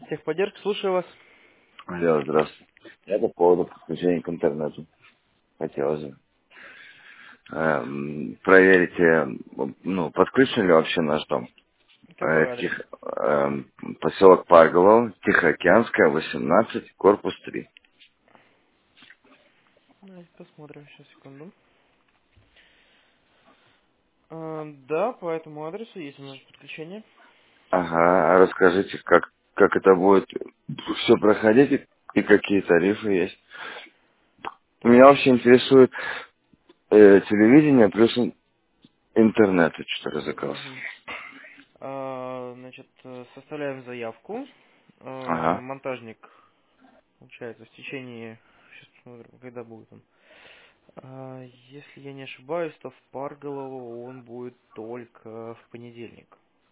Техподдержка, слушаю вас. Алло, здравствуйте. Я по поводу подключения к интернету. Хотелось бы проверить, подключен ли вообще наш дом. Какой адрес? Поселок Парголов, Тихоокеанская, 18, корпус 3. Давайте посмотрим, сейчас, секунду. Да, по этому адресу есть у нас подключение. Ага, а расскажите, как это будет все проходить и какие тарифы есть. Меня Так. вообще интересует телевидение плюс интернет, я что-то разыгрался. Мгм. Значит, составляем заявку. Ага, Монтажник, получается, в течение... Сейчас посмотрим, когда будет он. Если я не ошибаюсь, то в Парголово он будет только в понедельник.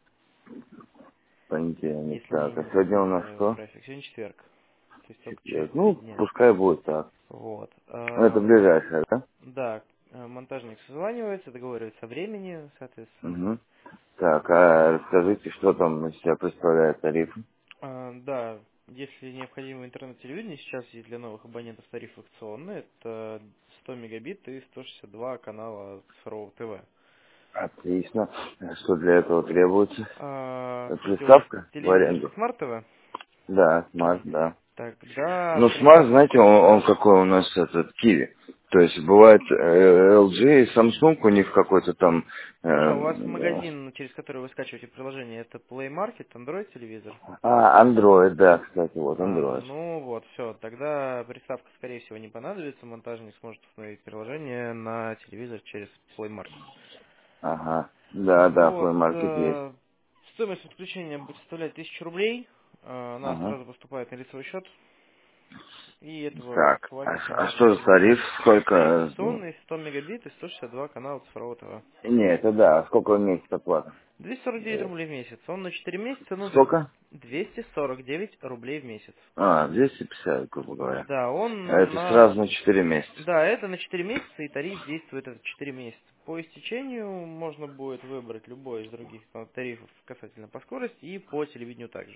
понедельник, Если мне так. А не сегодня у нас изменяет что? график. Сегодня четверг. То есть только через Четверг. 3 Ну, дня. пускай будет так. Вот. Это ближайшее, да? Да, монтажник созванивается, договаривается о времени, соответственно. Угу. Так, а расскажите, что там из себя представляет тариф? Да, если необходимо интернет-телевидение, сейчас есть для новых абонентов тариф акционный, это 100 мегабит и 162 канала цифрового ТВ. Отлично. А что для этого требуется? Скажите, у вас Приставка в телевизор аренду? Smart TV? Да, смарт, да. Тогда Ну, смарт, приставка знаете, он какой у нас этот, Киви. То есть бывает LG и Samsung, у них какой-то там... Не, у вас магазин, через который вы скачиваете приложение, это Play Market, Android телевизор? Android, да, кстати, вот Android. Ну вот, все, тогда приставка, скорее всего, не понадобится, монтажник сможет установить приложение на телевизор через Play Market. Ага. Да, да, Вот, Play Market есть. стоимость подключения будет составлять 1000 рублей, она Ага. сразу поступает на лицевой счет, и этого Так, хватит а на что за телевидение. тариф? Тариф Сколько? акционный, 100 мегабит и 162 канала цифрового ТВ. Не, это да. Сколько в месяц оплата? 249 рублей в месяц, он на 4 месяца, ну, Сколько? 249 рублей в месяц. 250, грубо говоря. Да, он Это на... сразу на 4 месяца. Да, это на 4 месяца, и тариф действует это 4 месяца. По истечению можно будет выбрать любой из других тарифов касательно по скорости и по телевидению также.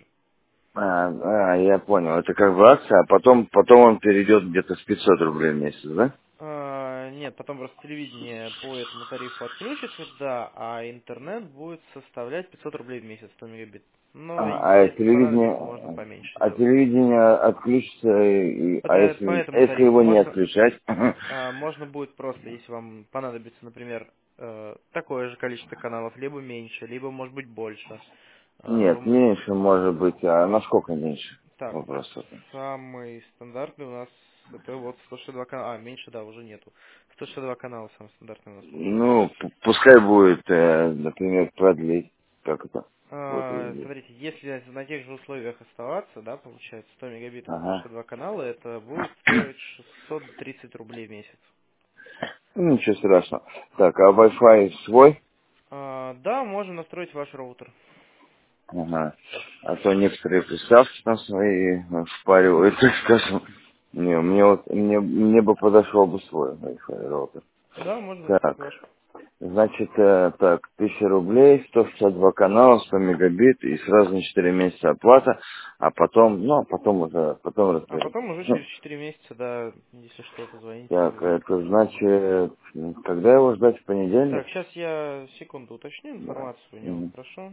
Я понял. Это как бы акция, а потом он перейдет где-то с 500 рублей в месяц, да? Нет, потом просто телевидение по этому тарифу отключится, да, а интернет будет составлять 500 рублей в месяц, 100 мегабит. Но если понадобится, можно поменьше сделать. Телевидение отключится, а По этому если тарифу его не можно, отключать? можно будет просто, если вам понадобится, например, такое же количество каналов, либо меньше, либо, может быть, больше. Нет, Вы меньше может быть, а насколько меньше? Так, Вопрос такой. самый стандартный у нас это вот 162 канала. Меньше, да, уже нету. 162 канала самый стандартный у нас получается. Ну, пускай будет, например, продлить, как это будет выглядеть. Смотрите, если на тех же условиях оставаться, да, получается 100 мегабит и Ага. 162 канала, это будет стоить 630 рублей в месяц. Ну, ничего страшного. Так, а Wi-Fi свой? Да, можем настроить ваш роутер. Ага. А то некоторые приставки там свои впаривают, так скажем. Не, мне бы подошел бы свой Wi-Fi роутер. Да, можно настроить Так, ваш. значит, 1000 рублей, 162 канала, 100 мегабит и сразу на 4 месяца оплата, а потом, потом А разберемся. потом уже через 4 месяца, да, если что, позвоните, Так, заберете это телевизор. значит, когда его ждать в Так, понедельник? сейчас я секунду уточню Да. информацию у него, Мгм. хорошо?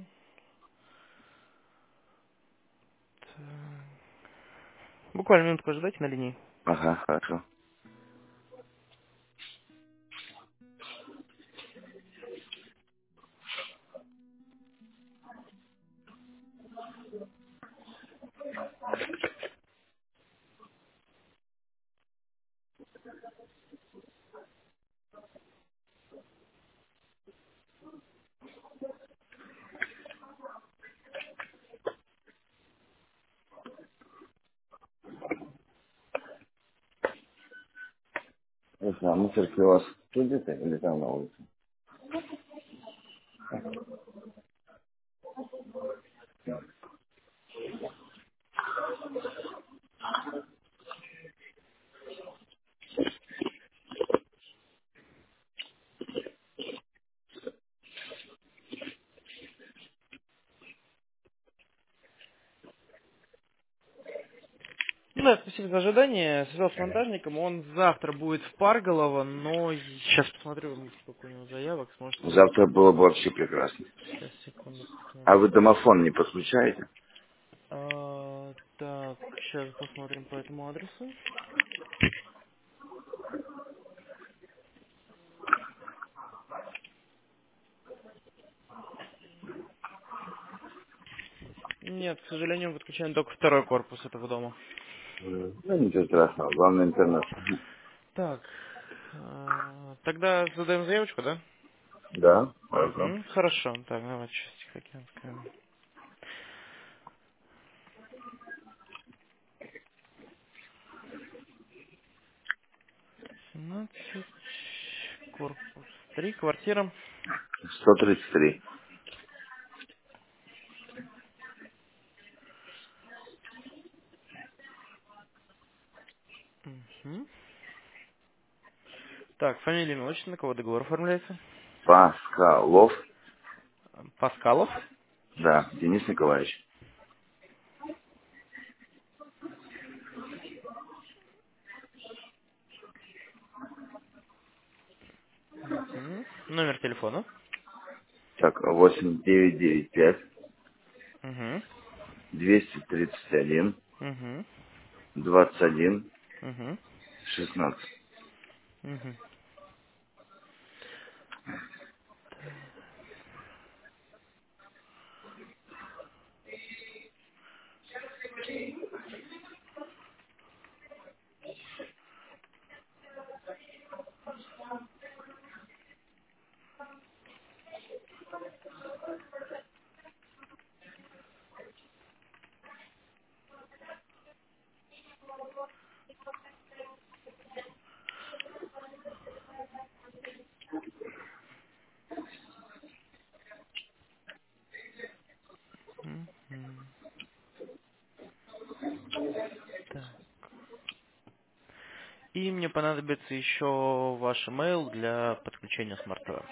Буквально минутку ожидайте на линии. Ага, хорошо. Если мусорки у вас тут где-то или там на улице? Да, спасибо за ожидание. Связался с монтажником. Он завтра будет в Парголово, но сейчас посмотрю, сколько у него заявок. Сможет ли... Завтра было бы вообще прекрасно. Сейчас, секунду, А вы посмотрю. домофон не подключаете? Так, сейчас посмотрим по этому адресу. Нет, к сожалению, подключаем только второй корпус этого дома. Ну, ничего страшного, главное интернет. Так, тогда задаем заявочку, да? Да, хорошо. Угу, хорошо. Так, давайте сейчас Тихоокеанская. 17, корпус 3, квартира. 133. Угу. Так, фамилия, имя, отчество, на кого договор оформляется? Паскалов. Паскалов. Да, Денис Николаевич. Угу. Номер телефона. Так, 8995 Угу. 231 Угу. 21 Угу. 16. Угу. Угу. Так. И мне понадобится еще ваш email для подключения смарт-ТВ.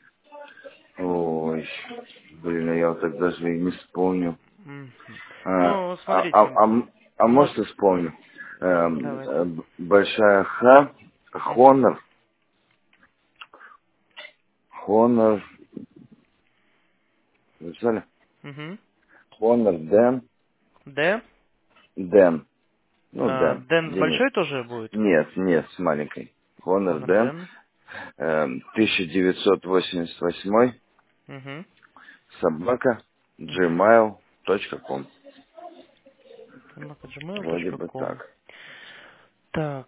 Ой, блин, я вот так даже и не вспомню. Мгм. А, Ну, а, а, смотрите, а, а мож... может и вспомню. Давайте. Большая Х, Угу. Хонор, написали? Угу. Хонор, Д. Дэн, ну, Дэн, Дэн с Денис. большой тоже будет? Нет, нет, с маленькой. Хонор, Honor Дэн, Дэн. 1988, Угу. собака, Угу. gmail.com. Вроде бы gmail.com. так. Так.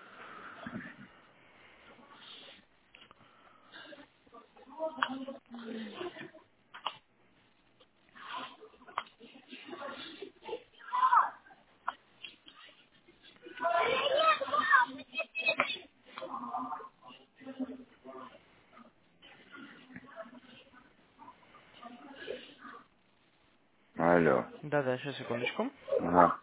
Алло. Да-да, сейчас, секундочку. Ага.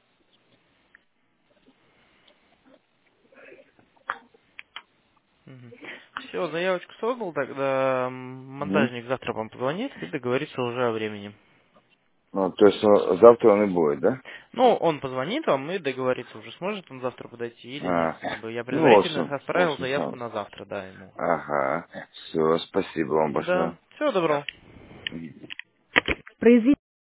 Все, заявочку создал, тогда Мгм. монтажник завтра вам позвонит и договорится уже о времени. Ну, то есть завтра он и будет, да? Ну, он позвонит вам и договорится уже, сможет он завтра подойти или нет. А, Как бы я ну, предварительно очень, отправил очень заявку хорошо. на завтра, да, ему. Ага. Все, спасибо вам Да, большое. всего доброго. Мгм. Произвести